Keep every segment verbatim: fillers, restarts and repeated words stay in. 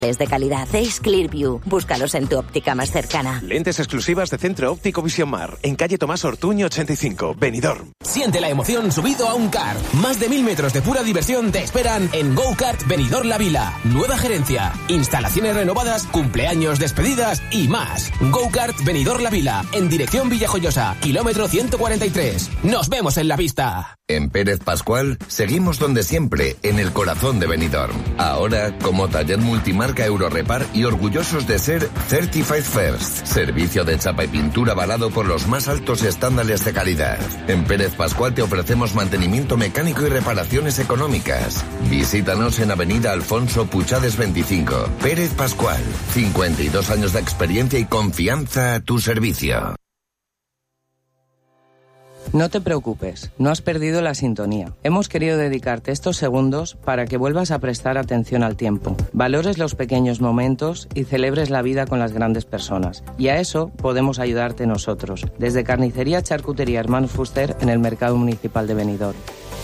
de calidad Ace Clearview. Búscalos en tu óptica más cercana. Lentes exclusivas de Centro Óptico Visión Mar, en calle Tomás Ortuño ochenta y cinco, Benidorm. Siente la emoción subido a un kart. Más de mil metros de pura diversión te esperan en Go Kart Benidorm La Vila. Nueva gerencia, instalaciones renovadas, cumpleaños, despedidas y más. Go Kart Benidorm La Vila, en dirección Villajoyosa, kilómetro ciento cuarenta y tres. Nos vemos en la pista. En Pérez Pascual seguimos donde siempre, en el corazón de Benidorm. Ahora como taller multimarca Eurorepar y orgullosos de ser Certified First, servicio de chapa y pintura avalado por los más altos estándares de calidad. En Pérez Pascual te ofrecemos mantenimiento mecánico y reparaciones económicas. Visítanos en Avenida Alfonso Puchades veinticinco. Pérez Pascual, cincuenta y dos años de experiencia y confianza a tu servicio. No te preocupes, no has perdido la sintonía. Hemos querido dedicarte estos segundos para que vuelvas a prestar atención al tiempo, valores los pequeños momentos y celebres la vida con las grandes personas. Y a eso podemos ayudarte nosotros, desde Carnicería Charcutería Hermanos Fuster en el Mercado Municipal de Benidorm.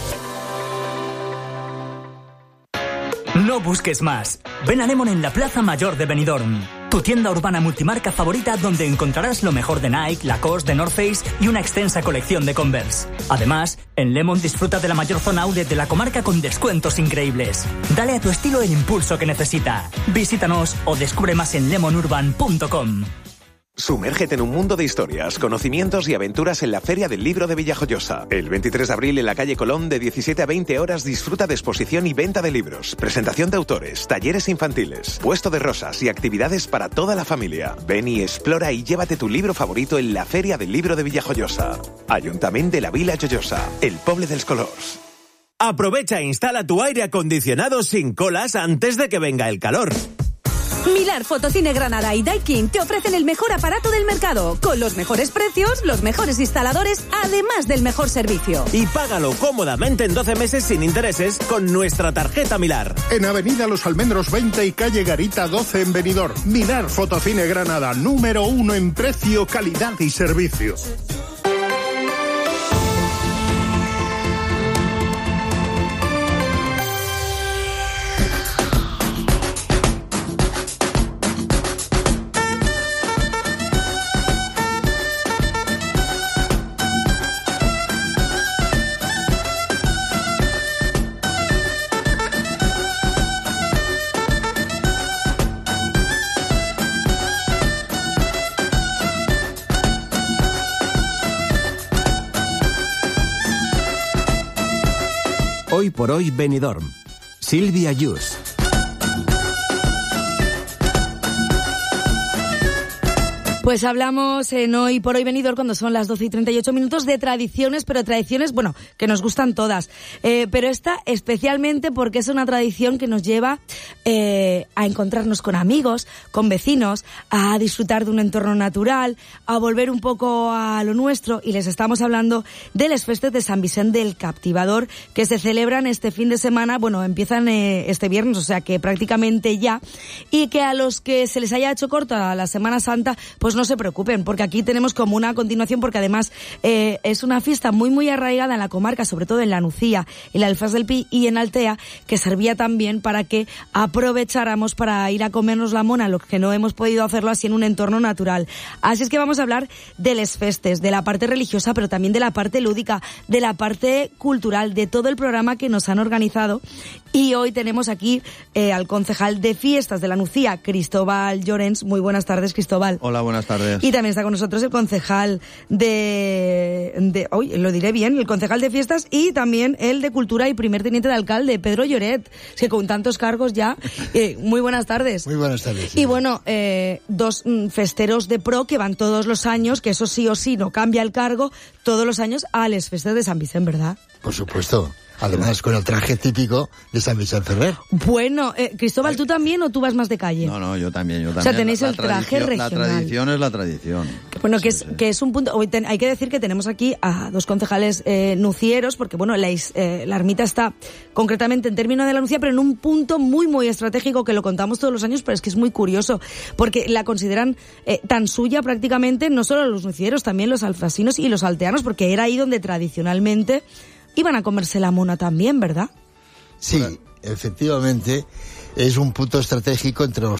No busques más. Ven a Lemon en la Plaza Mayor de Benidorm. Tu tienda urbana multimarca favorita donde encontrarás lo mejor de Nike, Lacoste, de North Face y una extensa colección de Converse. Además, en Lemon disfruta de la mayor zona outlet de la comarca con descuentos increíbles. Dale a tu estilo el impulso que necesita. Visítanos o descubre más en lemon urban punto com. Sumérgete en un mundo de historias, conocimientos y aventuras en la Feria del Libro de Villajoyosa. El veintitrés de abril en la calle Colón de diecisiete a veinte horas disfruta de exposición y venta de libros, presentación de autores, talleres infantiles, puesto de rosas y actividades para toda la familia. Ven y explora y llévate tu libro favorito en la Feria del Libro de Villajoyosa. Ayuntamiento de la Vila Joyosa, el poble dels colors. Aprovecha e instala tu aire acondicionado sin colas antes de que venga el calor. Milar Fotocine Granada y Daikin te ofrecen el mejor aparato del mercado, con los mejores precios, los mejores instaladores, además del mejor servicio. Y págalo cómodamente en doce meses sin intereses con nuestra tarjeta Milar. En Avenida Los Almendros veinte y calle Garita doce en Benidorm. Milar Fotocine Granada, número uno en precio, calidad y servicio. Hoy por hoy Benidorm. Silvia Yus. Pues hablamos en Hoy por Hoy Benidorm, cuando son las doce y treinta y ocho minutos, de tradiciones, pero tradiciones, bueno, que nos gustan todas. Eh, pero esta especialmente porque es una tradición que nos lleva eh, a encontrarnos con amigos, con vecinos, a disfrutar de un entorno natural, a volver un poco a lo nuestro. Y les estamos hablando de las festes de Sant Vicent del Captivador, que se celebran este fin de semana, bueno, empiezan eh, este viernes, o sea que prácticamente ya, y que a los que se les haya hecho corta la Semana Santa, pues no se preocupen, porque aquí tenemos como una continuación, porque además eh, es una fiesta muy muy arraigada en la comarca, sobre todo en la Nucía, en la Alfaz del Pi y en Altea, que servía también para que aprovecháramos para ir a comernos la mona, lo que no hemos podido hacerlo así en un entorno natural. Así es que vamos a hablar de les festes, de la parte religiosa, pero también de la parte lúdica, de la parte cultural, de todo el programa que nos han organizado. Y hoy tenemos aquí eh, al concejal de fiestas de la Nucía, Cristóbal Llorens. Muy buenas tardes, Cristóbal. Hola, buenas tardes. Y también está con nosotros el concejal de, de hoy, lo diré bien, el concejal de fiestas y también el de cultura y primer teniente de alcalde, Pedro Lloret, que con tantos cargos ya. Eh, muy buenas tardes. Muy buenas tardes. Sí. Y bueno, eh, dos mm, festeros de pro que van todos los años, que eso sí o sí no cambia el cargo, todos los años a les festes de Sant Vicent, ¿verdad? Por supuesto. Además, con el traje típico de Sant Vicent Ferrer. Bueno, eh, Cristóbal, ¿tú también o tú vas más de calle? No, no, yo también, yo también. O sea, tenéis la, el la traje regional. La tradición es la tradición. Bueno, que, sí, es, sí. que es un punto... Hoy ten, hay que decir que tenemos aquí a dos concejales eh, nucieros, porque bueno, la, eh, la ermita está concretamente en términos de la Nucía, pero en un punto muy, muy estratégico, que lo contamos todos los años, pero es que es muy curioso, porque la consideran eh, tan suya prácticamente, no solo los nucieros, también los alfasinos y los alteanos, porque era ahí donde tradicionalmente iban a comerse la mona también, ¿verdad? Sí, efectivamente. es un punto estratégico entre los